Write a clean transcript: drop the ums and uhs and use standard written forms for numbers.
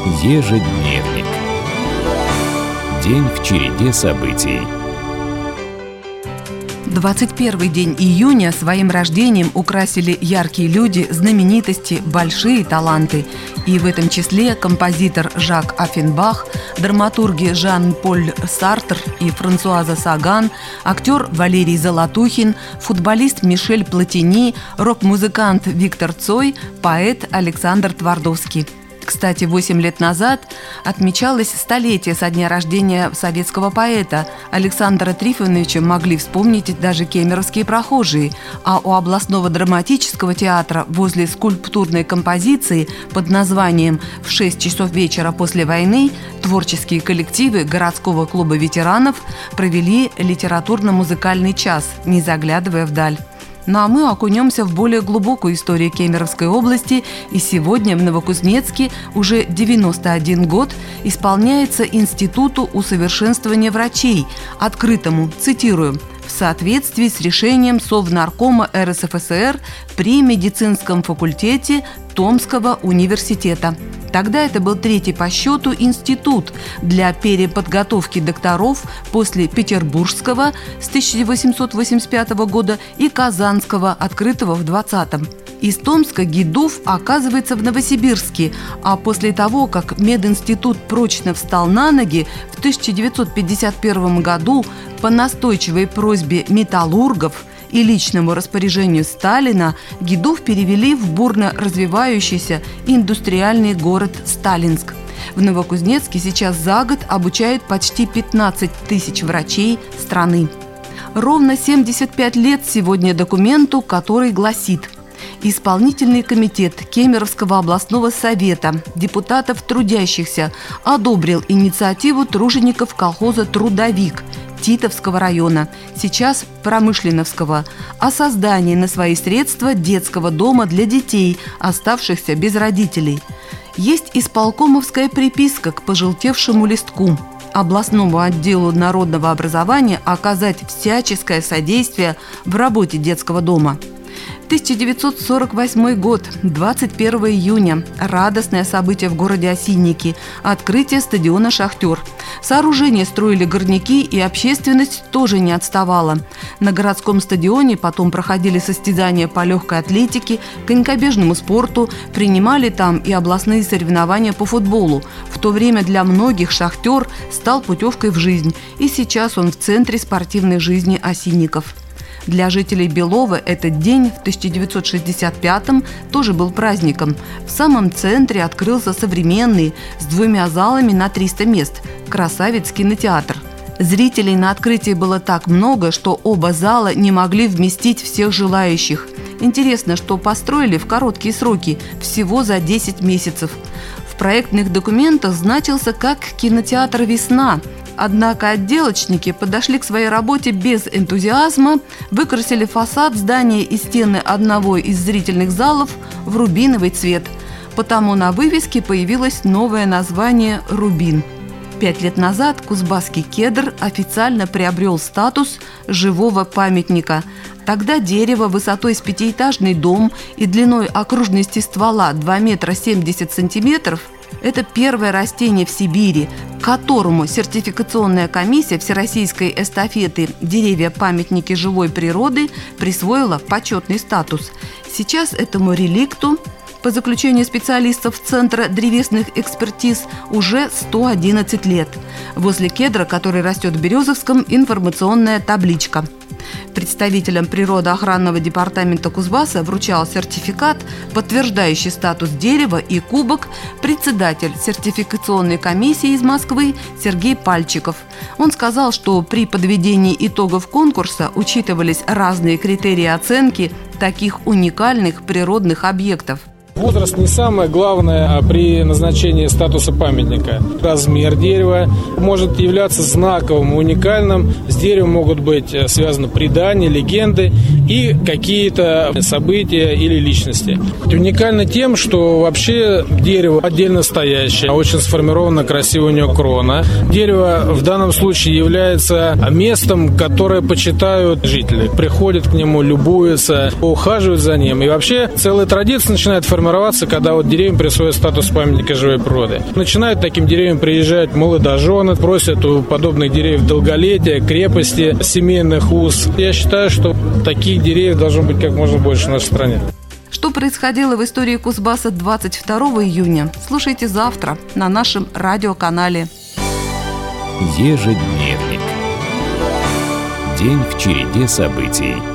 Ежедневник. День в череде событий. 21 день июня своим рождением украсили яркие люди, знаменитости, большие таланты. И в этом числе композитор Жак Оффенбах, драматурги Жан-Поль Сартр и Франсуаза Саган, актер Валерий Золотухин, футболист Мишель Платини, рок-музыкант Виктор Цой, поэт Александр Твардовский. Кстати, 8 лет назад отмечалось столетие со дня рождения советского поэта. Александра Трифоновича могли вспомнить даже кемеровские прохожие. А у областного драматического театра возле скульптурной композиции под названием «В 6 часов вечера после войны» творческие коллективы городского клуба ветеранов провели литературно-музыкальный час, не заглядывая вдаль. Ну а мы окунемся в более глубокую историю Кемеровской области, и сегодня в Новокузнецке уже 91 год исполняется Институту усовершенствования врачей, открытому, цитирую, в соответствии с решением Совнаркома РСФСР при медицинском факультете Томского университета. Тогда это был третий по счету институт для переподготовки докторов после Петербургского с 1885 года и Казанского, открытого в 20-м. Из Томска ГИДУФ оказывается в Новосибирске, а после того, как мединститут прочно встал на ноги, в 1951 году по настойчивой просьбе металлургов и личному распоряжению Сталина ГИДУФ перевели в бурно развивающийся индустриальный город Сталинск. В Новокузнецке сейчас за год обучают почти 15 тысяч врачей страны. Ровно 75 лет сегодня документу, который гласит: Исполнительный комитет Кемеровского областного совета депутатов трудящихся одобрил инициативу тружеников колхоза «Трудовик» Титовского района, сейчас Промышленновского, о создании на свои средства детского дома для детей, оставшихся без родителей. Есть исполкомовская приписка к пожелтевшему листку: областному отделу народного образования оказать всяческое содействие в работе детского дома. 1948 год, 21 июня. Радостное событие в городе Осинники. Открытие стадиона «Шахтер». Сооружение строили горняки, и общественность тоже не отставала. На городском стадионе потом проходили состязания по легкой атлетике, конькобежному спорту, принимали там и областные соревнования по футболу. В то время для многих «Шахтер» стал путевкой в жизнь, и сейчас он в центре спортивной жизни осинников. Для жителей Белова этот день в 1965-м тоже был праздником. В самом центре открылся современный, с 2 залами на 300 мест, «Красавец кинотеатр». Зрителей на открытии было так много, что оба зала не могли вместить всех желающих. Интересно, что построили в короткие сроки, всего за 10 месяцев. В проектных документах значился как кинотеатр «Весна». Однако отделочники подошли к своей работе без энтузиазма, выкрасили фасад здания и стены одного из зрительных залов в рубиновый цвет. Потому на вывеске появилось новое название «Рубин». 5 лет назад Кузбасский кедр официально приобрел статус живого памятника. Тогда дерево высотой с 5-этажный дом и длиной окружности ствола 2 метра 70 сантиметров – это первое растение в Сибири, к которому сертификационная комиссия Всероссийской эстафеты «Деревья-памятники живой природы» присвоила почетный статус. Сейчас этому реликту, по заключению специалистов Центра древесных экспертиз, уже 111 лет. Возле кедра, который растет в Березовском, информационная табличка. Представителям природоохранного департамента Кузбасса вручал сертификат, подтверждающий статус дерева, и кубок председатель сертификационной комиссии из Москвы Сергей Пальчиков. Он сказал, что при подведении итогов конкурса учитывались разные критерии оценки таких уникальных природных объектов. Возраст не самое главное при назначении статуса памятника. Размер дерева может являться знаковым, уникальным. С деревом могут быть связаны предания, легенды и какие-то события или личности. Уникально тем, что вообще дерево отдельно стоящее, очень сформирована красивая у него крона. Дерево в данном случае является местом, которое почитают жители. Приходят к нему, любуются, ухаживают за ним. И вообще целая традиция начинает формироваться формироваться, когда вот деревьям присвоят статус памятника живой природы. Начинают таким деревьям приезжать молодожены, просят у подобных деревьев долголетия, крепости, семейных уз. Я считаю, что таких деревьев должно быть как можно больше в нашей стране. Что происходило в истории Кузбасса 22 июня, слушайте завтра на нашем радиоканале. Ежедневник. День в череде событий.